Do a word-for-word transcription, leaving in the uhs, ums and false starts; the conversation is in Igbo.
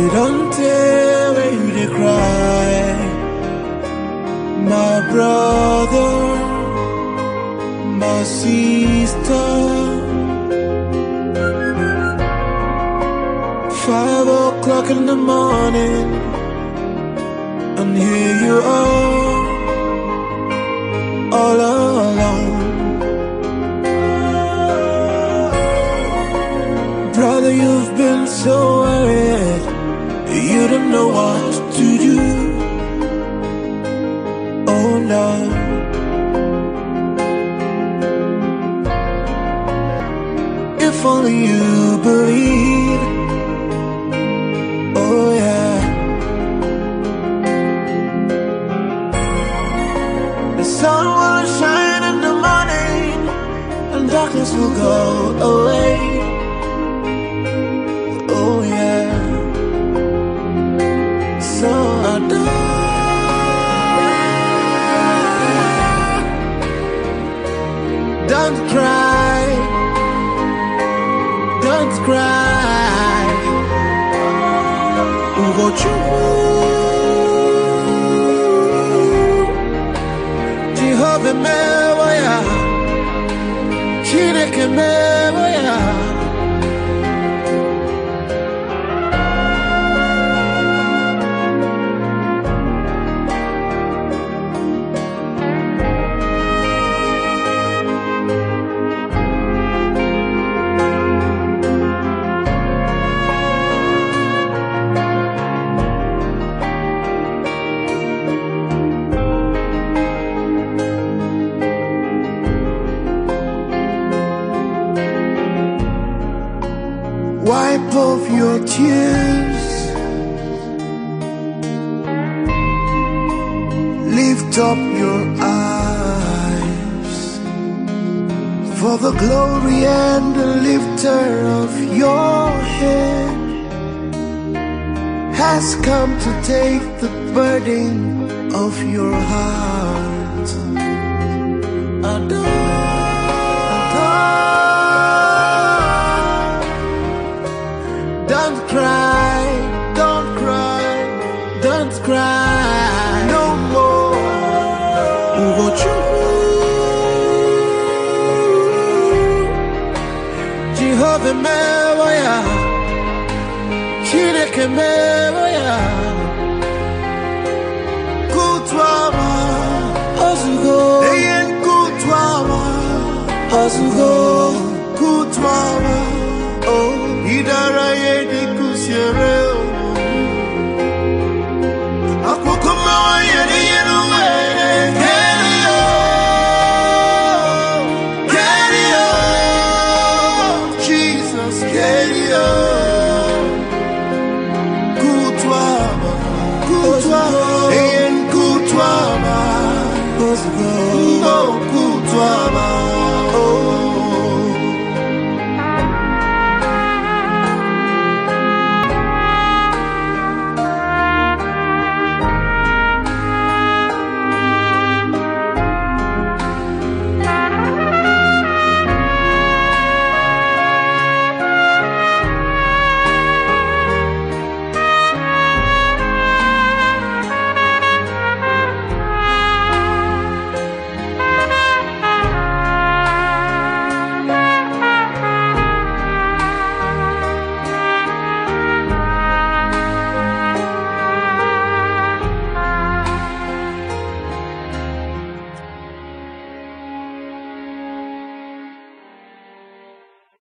don't tell where you dey cry, my brother, my sister. Five o'clock in the morning, and here you are, all alone. Brother, you've been so worried, you don't know what to do. Oh no. If only you believe. Oh yeah. The sun will shine in the morning, and darkness will go away. Oh yeah. So I don't, don't cry, don't cry. Ugo chuku, Jehovah mewoya, Chineke mewoya. Wipe off your tears, lift up your eyes, for the glory and the lifter of your head has come to take the burden of your heart. Adore. Don't cry, don't cry, don't cry no more. Ugo chuku, Jehovah mewoya, Chineke mewoya. Kutwama, ozugo, eyen kutwama, ozugo, kutwama. Oh, idara yedi kusiere o. Akukuma wa yedi yenuwe. Carry on, carry on, Jesus, carry on. Kutwama, kutwama, eyen kutwama, no kutwama.